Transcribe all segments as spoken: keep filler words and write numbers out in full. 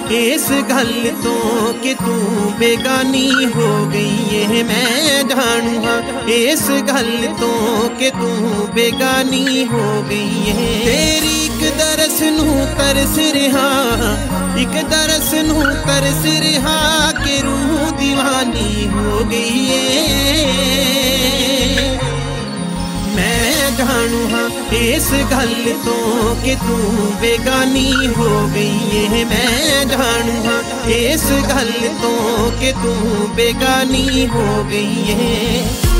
इस गल तो कि तू बेगानी हो गई है। मैं जानू हाँ इस गल तो कि तू बेगानी हो गई है। तेरी एक दरस नू तरस रहा, एक दरस नू तरस रहा कि रूह दीवानी हो गई है। मैं जानू हाँ इस गल तो कि तू बेगानी हो गई है। मैं जानू हाँ इस गल तो कि तू बेगानी हो गई है।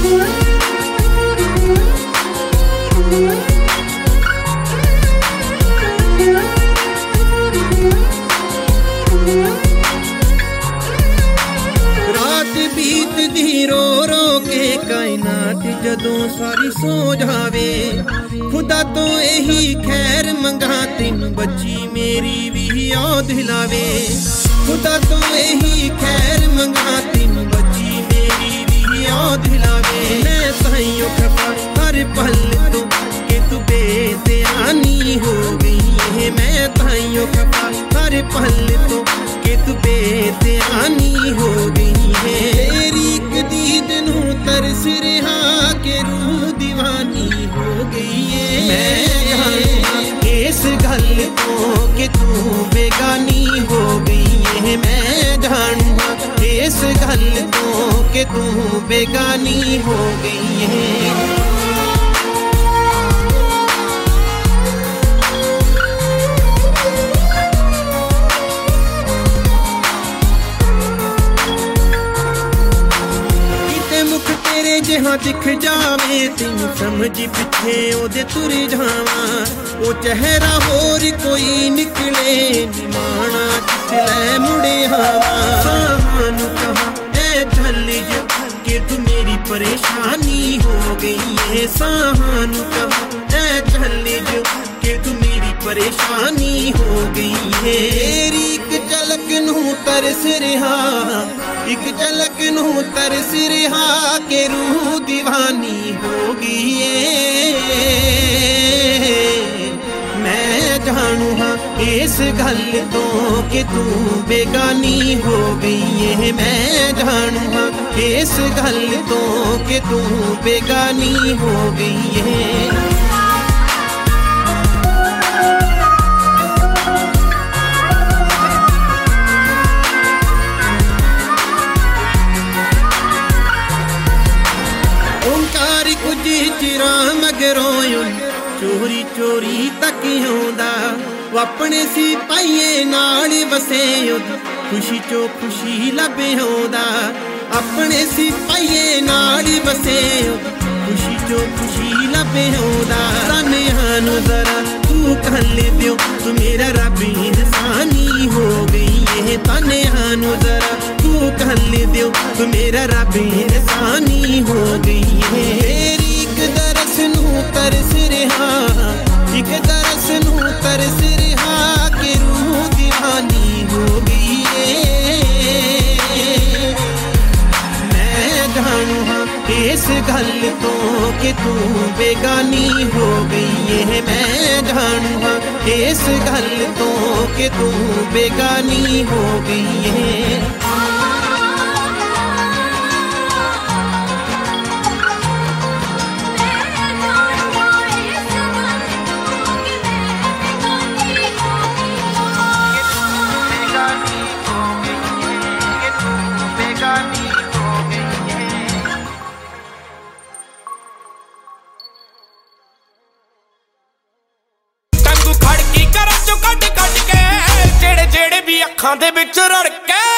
रात बीत दी रो रो के कायनात जदों सारी सो जावे, खुदा तो यही खैर मंगा तीन बच्ची मेरी भी याद दिलावे। खुदा तो यही खैर मंगा तीन बच्ची मेरी भी याद दिलावे। मैं ताइयों खफा हर पल तो कि तू बेध्यानी हो गई है। मैं ताइयों खफा हर पल तो कि तू बेध्यानी हो गई है। तेरी एक दीद नू तरस रहा कि रूह दीवानी हो गई है। मैं इस गल तो कि तू बेगानी हो गई है। मैं जानूँ इस गल तो कि तू बेगानी हो गई है। जहाँ दिख जावे तेन समझ पिछे ओदे तुर जावा। ओ चेहरा होर कोई निकले निमाना किसलै मुड़े आवा। सानू कहा ऐ झल कि तू मेरी परेशानी हो गई है। सानू कहा ऐ झल कि तू मेरी परेशानी हो गई है। तेरी एक झलक नू तरस रहा, एक झलक नू तरस रहा कि रूह दीवानी हो गई है। मैं जानू हाँ इस गल तो कि तू बेगानी हो गई है। मैं जानू हाँ इस गल तो कि तू बेगानी हो गई है। चिरा मगरों चोरी चोरी तक आउंदा, अपने सिपाहिए नाल वसे खुशी चो खुशी लभे आउंदा। अपने सिपाहिए नाल वसे खुशी चो खुशी लभे आउंदा। सानू जरा तू कल दियो तू मेरा रब इंसानी हो गई है। तानू जरा तू कल दियो तू मेरा रब इंसानी हो गई है। एक दरस नू तरस रहा, एक दरस नू तरस रहा कि रूह दीवानी हो गई है। मैं जानू हाँ इस गल तो कि तू बेगानी हो गई है। मैं जानू हाँ इस गल तो कि तू बेगानी हो गई है। ਅੱਖਾਂ ਦੇ ਵਿੱਚ ਰੜ ਕੇ